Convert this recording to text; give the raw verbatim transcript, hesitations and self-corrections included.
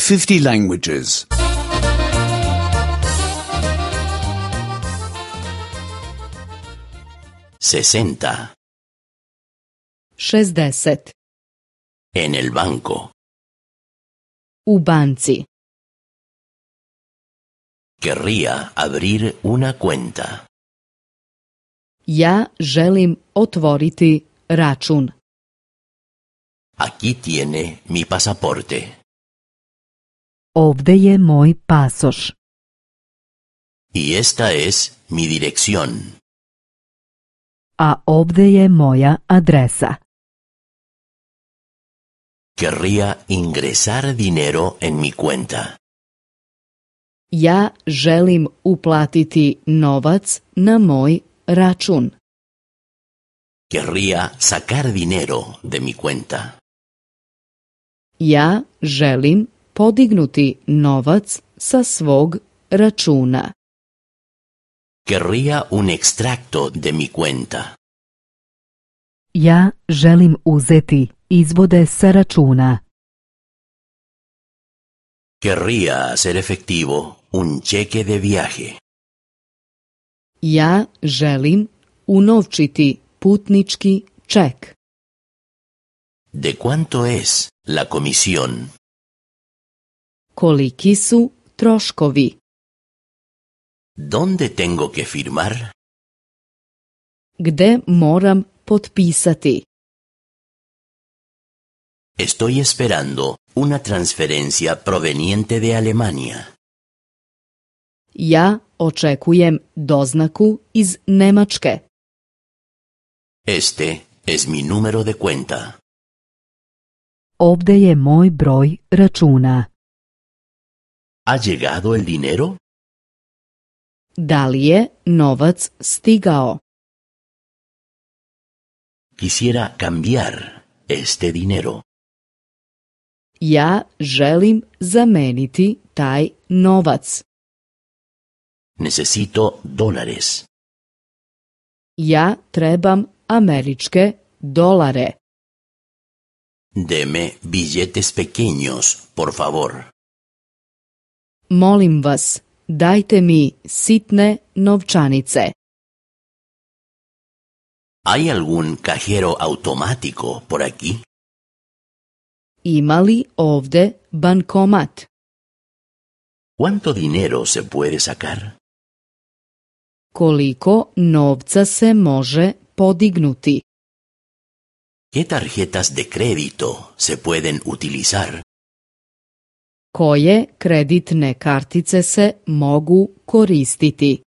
fifty languages. sesenta. šezdeset. En el banco. U banci. Querría abrir una cuenta. Ja želim otvoriti račun. Aquí tiene mi pasaporte. Ovde je moj pasoš. Y esta es mi dirección. A ovde je moja adresa. Querría ingresar dinero en mi cuenta. Ja želim uplatiti novac na moj račun. Querría sacar dinero de mi cuenta. Ja želim podignuti novac sa svog računa. Querría un extracto de mi cuenta. Ja želim uzeti izvode sa računa. Querría hacer efectivo un cheque de viaje. Ja želim unovčiti putnički ček. ¿De cuánto es la comisión? Koliki su troškovi? ¿Dónde tengo que firmar? Gde moram potpisati? Estoy esperando una transferencia proveniente de Alemania. Ja očekujem doznaku iz Nemačke. Este es mi número de cuenta. Ovde je moj broj računa. ¿Ha llegado el dinero? Da li je novac stigao? Quisiera cambiar este dinero. Ja želim zameniti taj novac. Necesito dólares. Ja trebam američke dolare. Deme billetes pequeños, por favor. Molim vas, dajte mi sitne novčanice. ¿Hay algún cajero automático por aquí? Ima li ovde bankomat? ¿Cuánto dinero se puede sacar? Koliko novca se može podignuti? ¿Qué tarjetas de crédito se pueden utilizar? Koje kreditne kartice se mogu koristiti?